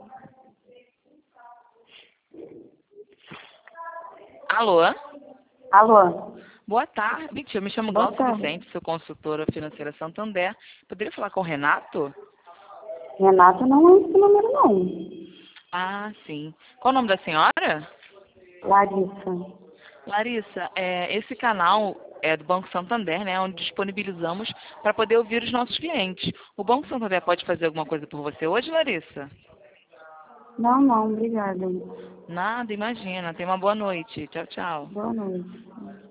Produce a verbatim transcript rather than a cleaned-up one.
Alô? Alô? Boa tarde. Eu me chamo Boa Glaucia tarde. Vicente, sou consultora financeira Santander. Poderia falar com o Renato? Renato não é esse número, não. Ah, sim. Qual o nome da senhora? Larissa. Larissa, é, esse canal é do Banco Santander, né, onde disponibilizamos para poder ouvir os nossos clientes. O Banco Santander pode fazer alguma coisa por você hoje, Larissa? Não, não, obrigada. Nada, imagina. Tenha uma boa noite. Tchau, tchau. Boa noite.